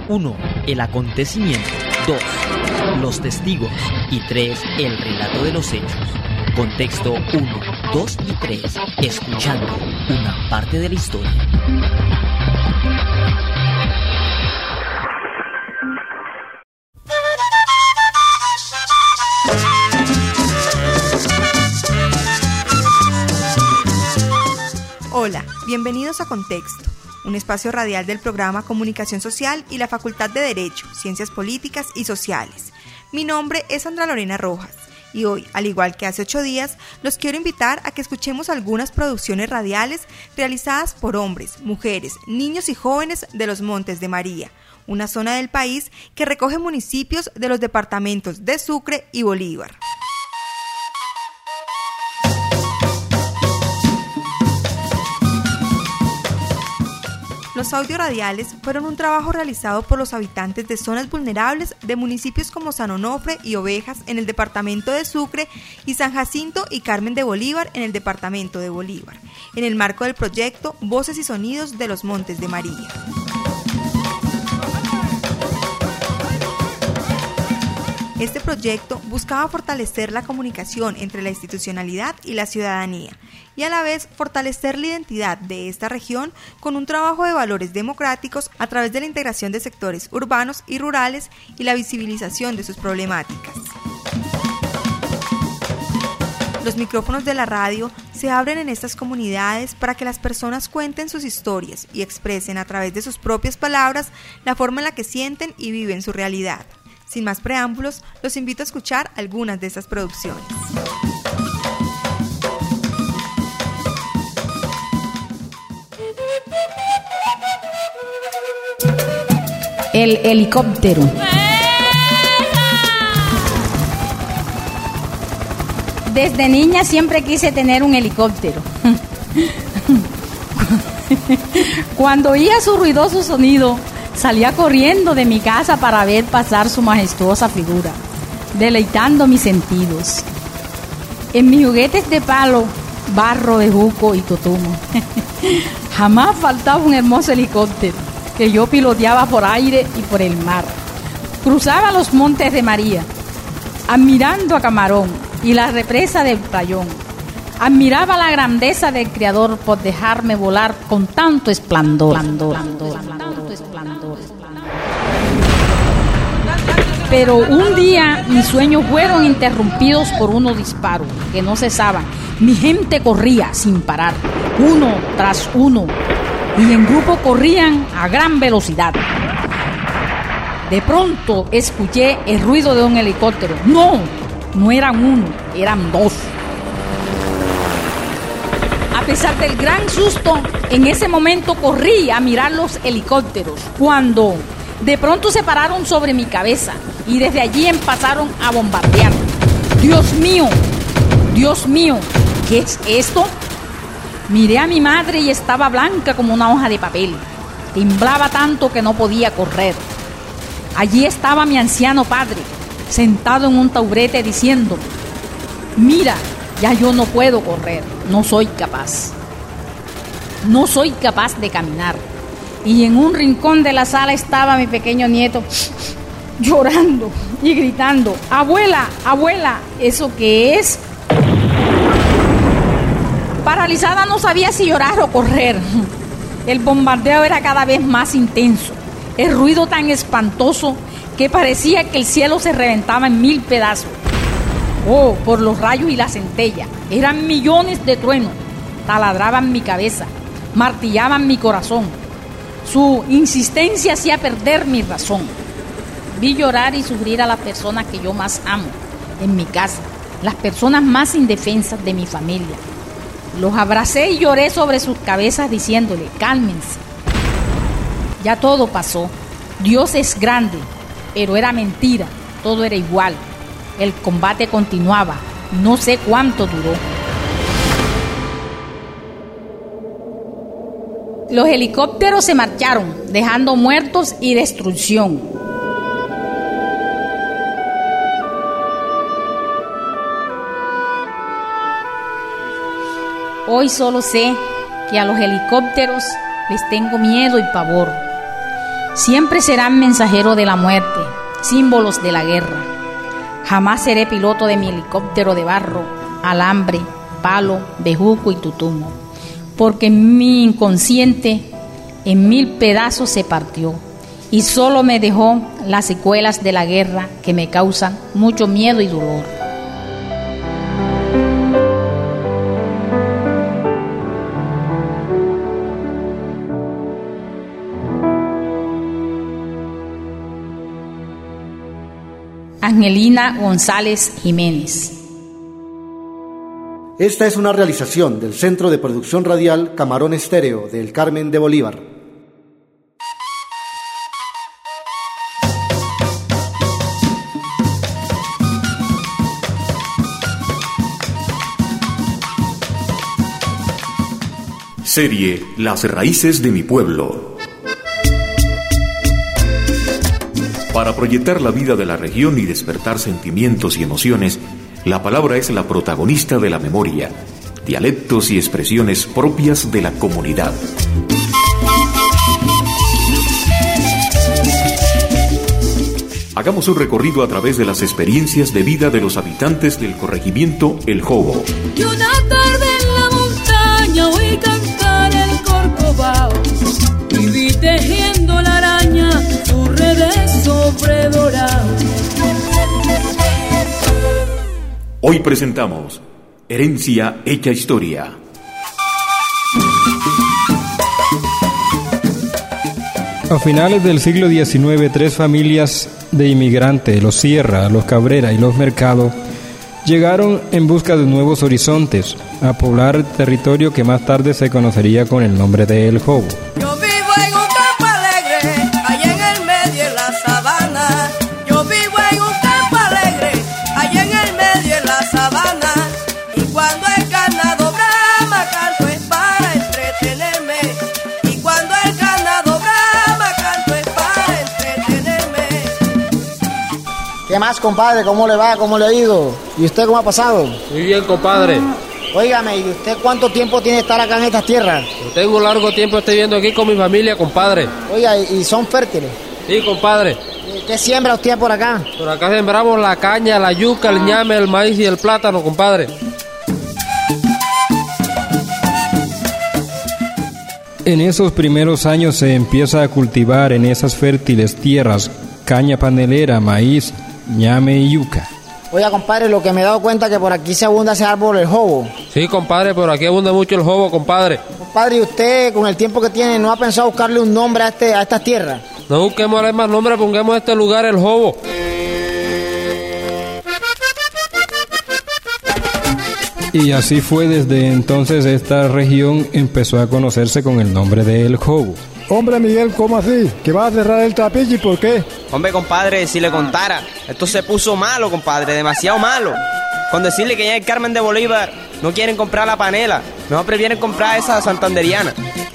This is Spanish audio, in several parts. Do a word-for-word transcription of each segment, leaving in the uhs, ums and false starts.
uno. El acontecimiento. dos. Los testigos. Y tres. El relato de los hechos. Contexto uno, dos y tres. Escuchando una parte de la historia. Hola, bienvenidos a Contexto, un espacio radial del programa Comunicación Social y la Facultad de Derecho, Ciencias Políticas y Sociales. Mi nombre es Sandra Lorena Rojas y hoy, al igual que hace ocho días, los quiero invitar a que escuchemos algunas producciones radiales realizadas por hombres, mujeres, niños y jóvenes de los Montes de María, una zona del país que recoge municipios de los departamentos de Sucre y Bolívar. Los audios radiales fueron un trabajo realizado por los habitantes de zonas vulnerables de municipios como San Onofre y Ovejas en el departamento de Sucre y San Jacinto y Carmen de Bolívar en el departamento de Bolívar, en el marco del proyecto Voces y Sonidos de los Montes de María. Este proyecto buscaba fortalecer la comunicación entre la institucionalidad y la ciudadanía y a la vez fortalecer la identidad de esta región con un trabajo de valores democráticos a través de la integración de sectores urbanos y rurales y la visibilización de sus problemáticas. Los micrófonos de la radio se abren en estas comunidades para que las personas cuenten sus historias y expresen a través de sus propias palabras la forma en la que sienten y viven su realidad. Sin más preámbulos, los invito a escuchar algunas de estas producciones. El helicóptero. Desde niña siempre quise tener un helicóptero. Cuando oía su ruidoso sonido, salía corriendo de mi casa para ver pasar su majestuosa figura, deleitando mis sentidos. En mis juguetes de palo, barro de juco y totumo, jamás faltaba un hermoso helicóptero que yo piloteaba por aire y por el mar. Cruzaba los Montes de María, admirando a Camarón y la represa del Playón. Admiraba la grandeza del Creador por dejarme volar con tanto esplendor. esplendor, esplendor, esplendor, esplendor. Pero un día mis sueños fueron interrumpidos por unos disparos que no cesaban. Mi gente corría sin parar, uno tras uno, y en grupo corrían a gran velocidad. De pronto escuché el ruido de un helicóptero. No, no eran uno, eran dos. A pesar del gran susto, en ese momento corrí a mirar los helicópteros, cuando de pronto se pararon sobre mi cabeza y desde allí empezaron a bombardear. ¡Dios mío! ¡Dios mío! ¿Qué es esto? Miré a mi madre y estaba blanca como una hoja de papel. Temblaba tanto que no podía correr. Allí estaba mi anciano padre, sentado en un taburete diciendo: mira, ya yo no puedo correr, no soy capaz. No soy capaz de caminar. Y en un rincón de la sala estaba mi pequeño nieto llorando y gritando: abuela, abuela, ¿eso qué es? Paralizada no sabía si llorar o correr. El bombardeo era cada vez más intenso. El ruido tan espantoso que parecía que el cielo se reventaba en mil pedazos. Oh, por los rayos y la centella. Eran millones de truenos. Taladraban mi cabeza, martillaban mi corazón. Su insistencia hacía perder mi razón. Vi llorar y sufrir a las personas que yo más amo en mi casa, las personas más indefensas de mi familia. Los abracé y lloré sobre sus cabezas diciéndole: cálmense. Ya todo pasó. Dios es grande, pero era mentira, todo era igual. El combate continuaba, no sé cuánto duró. Los helicópteros se marcharon, dejando muertos y destrucción. Hoy solo sé que a los helicópteros les tengo miedo y pavor. Siempre serán mensajeros de la muerte, símbolos de la guerra. Jamás seré piloto de mi helicóptero de barro, alambre, palo, bejuco y tutumo, porque mi inconsciente en mil pedazos se partió y solo me dejó las secuelas de la guerra que me causan mucho miedo y dolor. Angelina González Jiménez. Esta es una realización del Centro de Producción Radial Camarón Estéreo del Carmen de Bolívar. Serie Las Raíces de mi Pueblo. Para proyectar la vida de la región y despertar sentimientos y emociones, la palabra es la protagonista de la memoria, dialectos y expresiones propias de la comunidad. Hagamos un recorrido a través de las experiencias de vida de los habitantes del corregimiento El Jobo. Y una tarde en la montaña oí cantar el corcovado y vi tejiendo la araña su redes sobre dorado. Hoy presentamos Herencia hecha historia. A finales del siglo diecinueve, tres familias de inmigrantes, los Sierra, los Cabrera y los Mercado, llegaron en busca de nuevos horizontes a poblar el territorio que más tarde se conocería con el nombre de El Jobo. Yo vivo en un campo alegre, allá en el medio de la sabana. Yo vivo en un campo alegre, allá en el medio de la sabana. Y cuando el ganado brama, canto es para entretenerme. Y cuando el ganado brama, canto es para entretenerme. ¿Qué más, compadre? ¿Cómo le va? ¿Cómo le ha ido? ¿Y usted cómo ha pasado? Muy bien, compadre. Óigame, ¿y usted cuánto tiempo tiene de estar acá en estas tierras? Yo tengo un largo tiempo estoy viviendo aquí con mi familia, compadre. Oiga, ¿y son fértiles? Sí, compadre. ¿Qué siembra usted por acá? Por acá sembramos la caña, la yuca, el ñame, el maíz y el plátano, compadre. En esos primeros años se empieza a cultivar en esas fértiles tierras caña panelera, maíz, ñame y yuca. Oiga, compadre, lo que me he dado cuenta es que por aquí se abunda ese árbol, el jobo. Sí, compadre, por aquí abunda mucho el jobo, compadre. Compadre, ¿y usted, con el tiempo que tiene, no ha pensado buscarle un nombre a, este, a estas tierras? No busquemos más nombre, pongamos a este lugar el jobo. Y así fue desde entonces esta región empezó a conocerse con el nombre de El Jobo. Hombre, Miguel, ¿cómo así? ¿Que vas a cerrar el trapillo y por qué? Hombre, compadre, si le contara, esto se puso malo, compadre, demasiado malo. Con decirle que ya en el Carmen de Bolívar no quieren comprar la panela, mejor prefieren comprar esa santanderiana.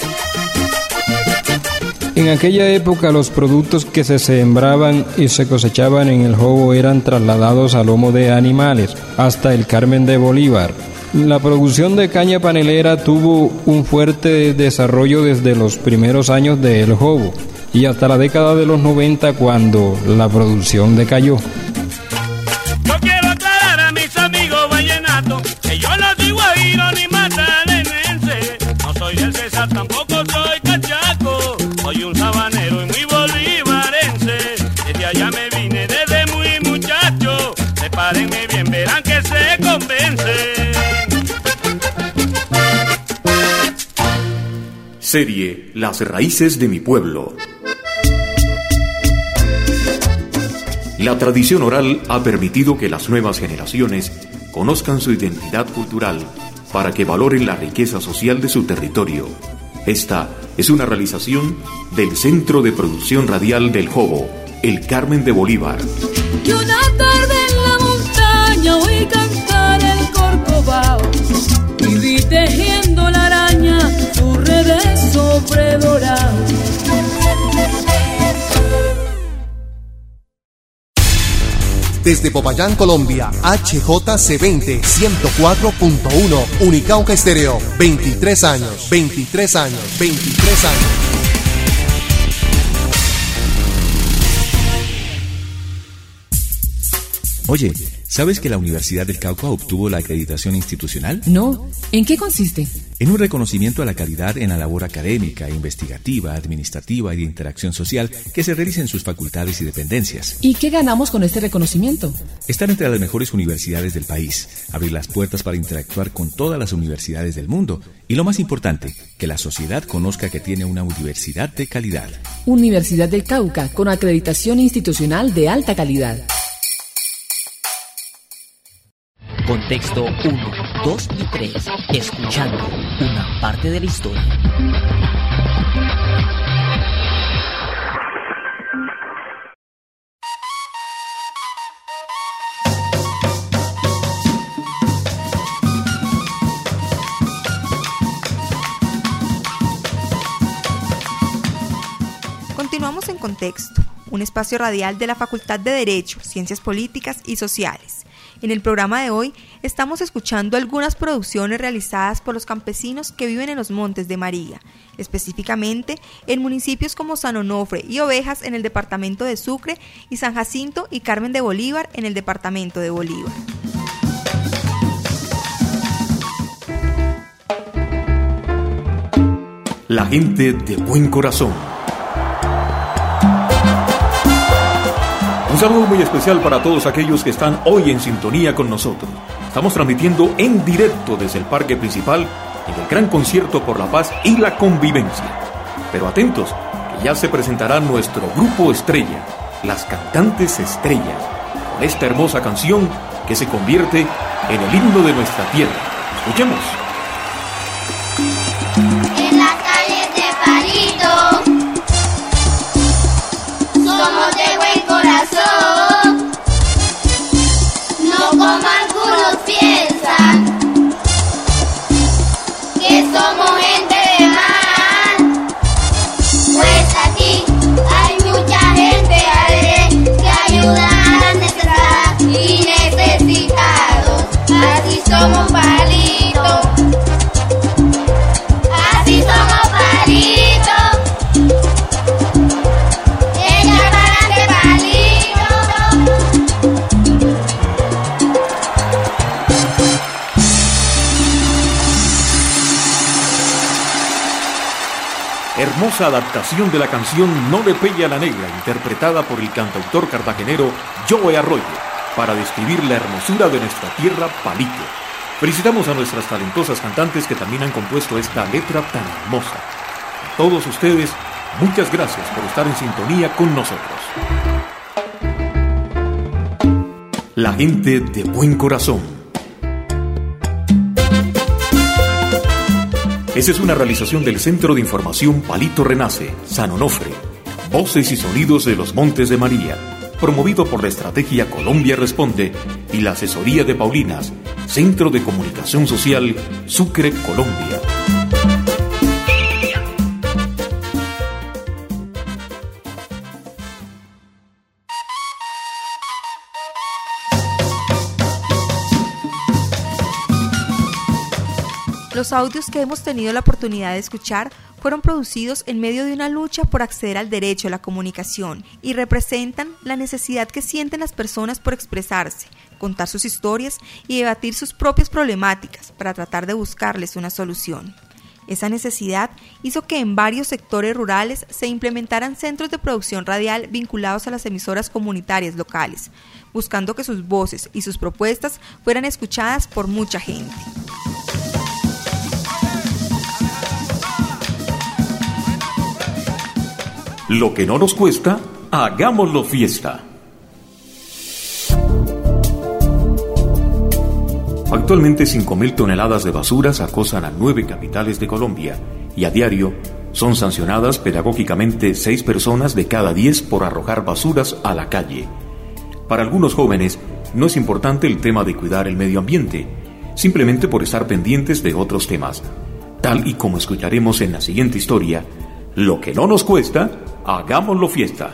En aquella época los productos que se sembraban y se cosechaban en El Jobo eran trasladados a lomo de animales hasta el Carmen de Bolívar. La producción de caña panelera tuvo un fuerte desarrollo desde los primeros años de El Jobo y hasta la década de los noventa, cuando la producción decayó. Yo quiero aclarar a mis amigos vallenatos que yo no soy guajiro ni magdalenense, no soy del César, tampoco soy cachaco, soy un sabanero y muy bolivarense. Desde allá me vine desde muy muchacho, prepárenme bien, verán que se convence. Serie Las Raíces de mi Pueblo. La tradición oral ha permitido que las nuevas generaciones conozcan su identidad cultural para que valoren la riqueza social de su territorio. Esta es una realización del Centro de Producción Radial del Jobo, el Carmen de Bolívar. Y una tarde en la montaña oí cantar el corcovado y vi tejiendo la araña su redes sobre dorado. Desde Popayán, Colombia, H J C veinte, ciento cuatro punto uno, Unicauca Estéreo, veintitrés años, veintitrés años, veintitrés años. Oye, ¿sabes que la Universidad del Cauca obtuvo la acreditación institucional? No, ¿en qué consiste? En un reconocimiento a la calidad en la labor académica, investigativa, administrativa y de interacción social que se realiza en sus facultades y dependencias. ¿Y qué ganamos con este reconocimiento? Estar entre las mejores universidades del país, abrir las puertas para interactuar con todas las universidades del mundo y, lo más importante, que la sociedad conozca que tiene una universidad de calidad. Universidad del Cauca, con acreditación institucional de alta calidad. Contexto uno, dos y tres. Escuchando una parte de la historia. Continuamos en Contexto, un espacio radial de la Facultad de Derecho, Ciencias Políticas y Sociales. En el programa de hoy estamos escuchando algunas producciones realizadas por los campesinos que viven en los Montes de María, específicamente en municipios como San Onofre y Ovejas en el departamento de Sucre y San Jacinto y Carmen de Bolívar en el departamento de Bolívar. La gente de buen corazón. Un saludo muy especial para todos aquellos que están hoy en sintonía con nosotros. Estamos transmitiendo en directo desde el parque principal en el gran concierto por la paz y la convivencia. Pero atentos, que ya se presentará nuestro grupo estrella, las cantantes estrellas, con esta hermosa canción que se convierte en el himno de nuestra tierra. Escuchemos. En las calles de Palito somos de buen corazón, no como algunos piensan que somos gente de mal, pues aquí hay mucha gente alegre que ayuda a las necesitadas y necesitados. Así somos Palito, así somos Palito. Hermosa adaptación de la canción No le pelle a la negra, interpretada por el cantautor cartagenero Joe Arroyo, para describir la hermosura de nuestra tierra Palito. Felicitamos a nuestras talentosas cantantes que también han compuesto esta letra tan hermosa. A todos ustedes, muchas gracias por estar en sintonía con nosotros. La gente de buen corazón. Esa es una realización del Centro de Información Palito Renace, San Onofre. Voces y sonidos de los Montes de María, promovido por la Estrategia Colombia Responde y la asesoría de Paulinas, Centro de Comunicación Social, Sucre, Colombia. Los audios que hemos tenido la oportunidad de escuchar fueron producidos en medio de una lucha por acceder al derecho a la comunicación y representan la necesidad que sienten las personas por expresarse, contar sus historias y debatir sus propias problemáticas para tratar de buscarles una solución. Esa necesidad hizo que en varios sectores rurales se implementaran centros de producción radial vinculados a las emisoras comunitarias locales, buscando que sus voces y sus propuestas fueran escuchadas por mucha gente. Lo que no nos cuesta, hagámoslo fiesta. Actualmente cinco mil toneladas de basuras acosan a nueve capitales de Colombia y a diario son sancionadas pedagógicamente seis personas de cada diez por arrojar basuras a la calle. Para algunos jóvenes no es importante el tema de cuidar el medio ambiente, simplemente por estar pendientes de otros temas. Tal y como escucharemos en la siguiente historia, lo que no nos cuesta, hagámoslo fiesta.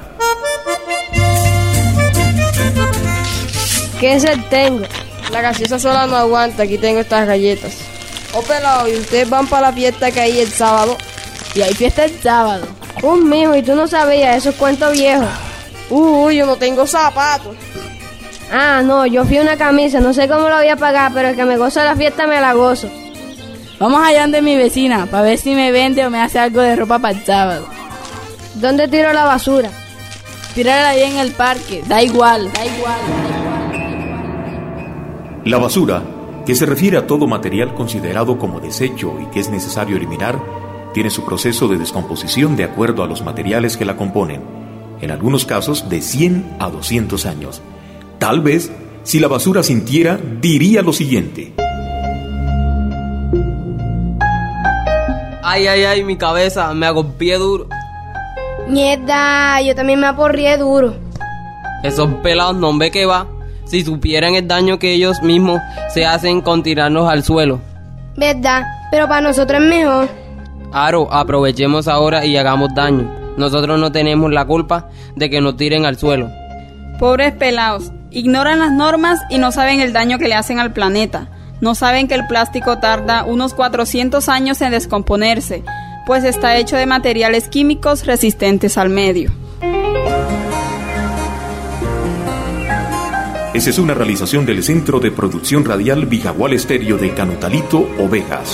¿Qué sed tengo? La gaseosa sola no aguanta, aquí tengo estas galletas. Oh, pelado, ¿y ustedes van para la fiesta que hay el sábado? Y hay fiesta el sábado. Uh, mijo, y tú no sabías, eso es cuento viejo. Uh, yo no tengo zapatos. Ah, no, yo fui una camisa, no sé cómo la voy a pagar, pero el que me goza la fiesta me la gozo. Vamos allá donde mi vecina, para ver si me vende o me hace algo de ropa para el sábado. ¿Dónde tiro la basura? Tírala ahí en el parque, da igual, da igual, da igual. La basura, que se refiere a todo material considerado como desecho y que es necesario eliminar, tiene su proceso de descomposición de acuerdo a los materiales que la componen, en algunos casos de cien a doscientos años. Tal vez, si la basura sintiera, diría lo siguiente. Ay, ay, ay, mi cabeza, me agolpié duro. Mierda, yo también me aporrié duro. Esos pelados no ve que va. Si supieran el daño que ellos mismos se hacen con tirarnos al suelo. ¿Verdad? Pero para nosotros es mejor. Aro, aprovechemos ahora y hagamos daño. Nosotros no tenemos la culpa de que nos tiren al suelo. Pobres pelados, ignoran las normas y no saben el daño que le hacen al planeta. No saben que el plástico tarda unos cuatrocientos años en descomponerse, pues está hecho de materiales químicos resistentes al medio. Esa es una realización del Centro de Producción Radial Vijagual Estéreo de Canutalito, Ovejas.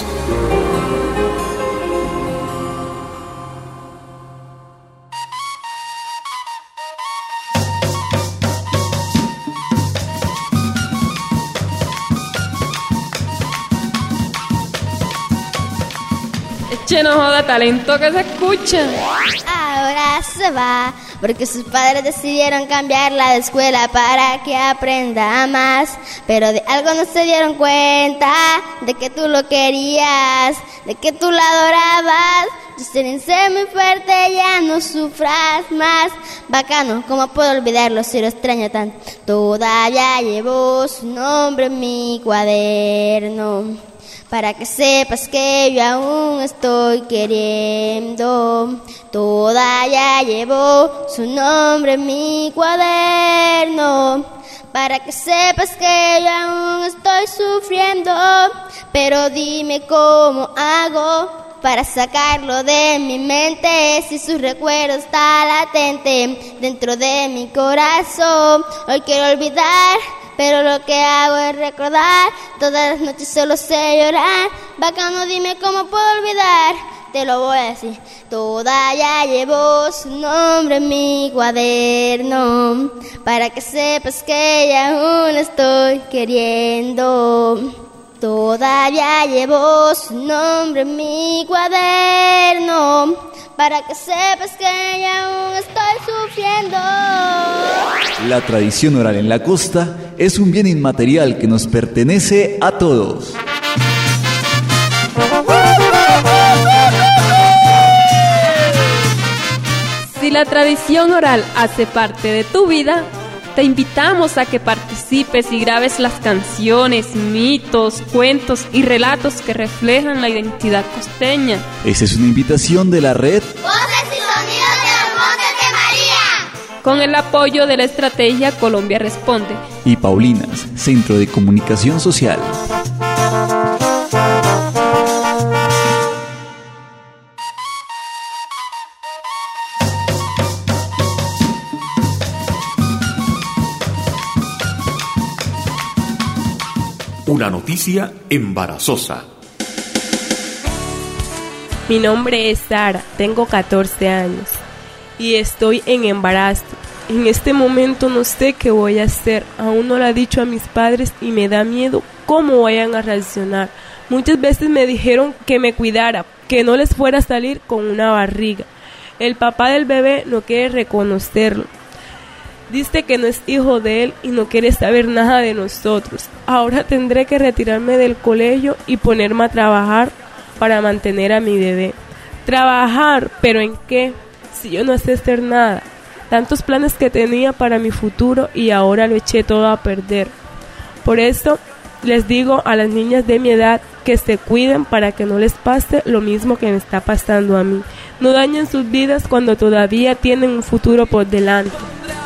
Che, no joda, talento que se escucha. Ahora se va, porque sus padres decidieron cambiarla de escuela para que aprenda más. Pero de algo no se dieron cuenta, de que tú lo querías, de que tú la adorabas. Jocelyn, sé muy fuerte, ya no sufras más. Bacano, ¿cómo puedo olvidarlo si lo extraño tanto? Todavía llevo su nombre en mi cuaderno, para que sepas que yo aún estoy queriendo. Todavía llevo su nombre en mi cuaderno, para que sepas que yo aún estoy sufriendo. Pero dime cómo hago para sacarlo de mi mente, si su recuerdo está latente dentro de mi corazón. Hoy quiero olvidar, pero lo que hago es recordar. Todas las noches solo sé llorar. Bacano, dime cómo puedo olvidar. Te lo voy a decir. Todavía llevo su nombre en mi cuaderno, para que sepas que ya aún estoy queriendo. Todavía llevo su nombre en mi cuaderno, para que sepas que ya aún estoy sufriendo. La tradición oral en la costa es un bien inmaterial que nos pertenece a todos. Si la tradición oral hace parte de tu vida, te invitamos a que participes y grabes las canciones, mitos, cuentos y relatos que reflejan la identidad costeña. Esa es una invitación de la red Voces y Sonidos de los Montes de María, con el apoyo de la estrategia Colombia Responde y Paulinas, Centro de Comunicación Social. Una noticia embarazosa. Mi nombre es Sara, tengo catorce años y estoy en embarazo. En este momento no sé qué voy a hacer, aún no lo he dicho a mis padres y me da miedo cómo vayan a reaccionar. Muchas veces me dijeron que me cuidara, que no les fuera a salir con una barriga. El papá del bebé no quiere reconocerlo. Dice que no es hijo de él y no quiere saber nada de nosotros. Ahora tendré que retirarme del colegio y ponerme a trabajar para mantener a mi bebé. Trabajar, ¿pero en qué? Si yo no sé hacer nada. Tantos planes que tenía para mi futuro y ahora lo eché todo a perder. Por eso les digo a las niñas de mi edad que se cuiden para que no les pase lo mismo que me está pasando a mí. No dañen sus vidas cuando todavía tienen un futuro por delante.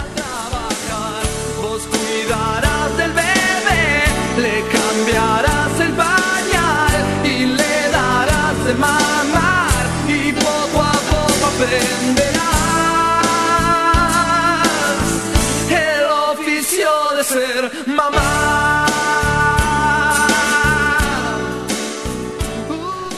Le cambiarás el pañal y le darás de mamar y poco a poco aprenderás el oficio de ser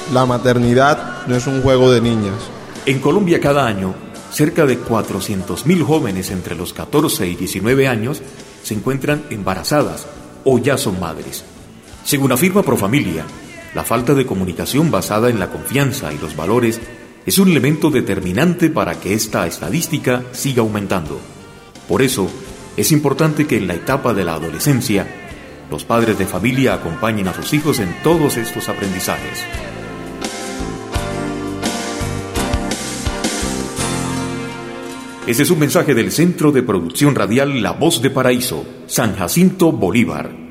la maternidad no es un juego de niñas. En Colombia cada año, cerca de cuatrocientos mil jóvenes entre los catorce y diecinueve años se encuentran embarazadas o ya son madres. Según afirma Profamilia, la falta de comunicación basada en la confianza y los valores es un elemento determinante para que esta estadística siga aumentando. Por eso, es importante que en la etapa de la adolescencia, los padres de familia acompañen a sus hijos en todos estos aprendizajes. Este es un mensaje del Centro de Producción Radial La Voz de Paraíso, San Jacinto, Bolívar.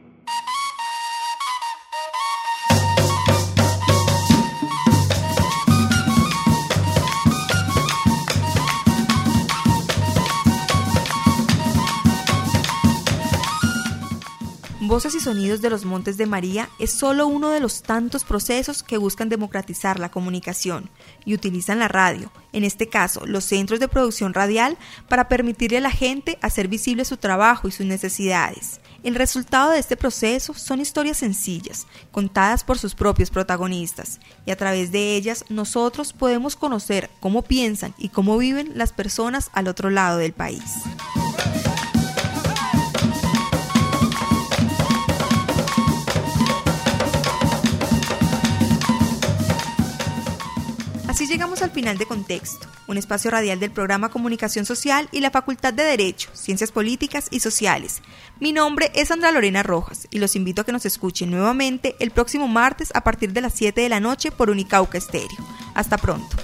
Voces y Sonidos de los Montes de María es solo uno de los tantos procesos que buscan democratizar la comunicación y utilizan la radio, en este caso los centros de producción radial, para permitirle a la gente hacer visible su trabajo y sus necesidades. El resultado de este proceso son historias sencillas, contadas por sus propios protagonistas, y a través de ellas nosotros podemos conocer cómo piensan y cómo viven las personas al otro lado del país. Así llegamos al final de Contexto, un espacio radial del programa Comunicación Social y la Facultad de Derecho, Ciencias Políticas y Sociales. Mi nombre es Sandra Lorena Rojas y los invito a que nos escuchen nuevamente el próximo martes a partir de las siete de la noche por Unicauca Estéreo. Hasta pronto.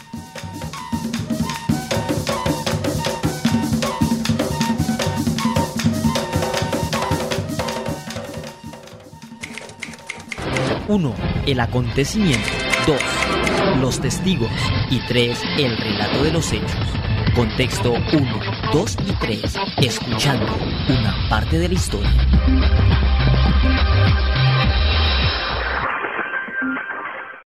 uno. El acontecimiento. dos. Los testigos. Y tres. El relato de los hechos. Contexto uno, dos y tres. Escuchando una parte de la historia.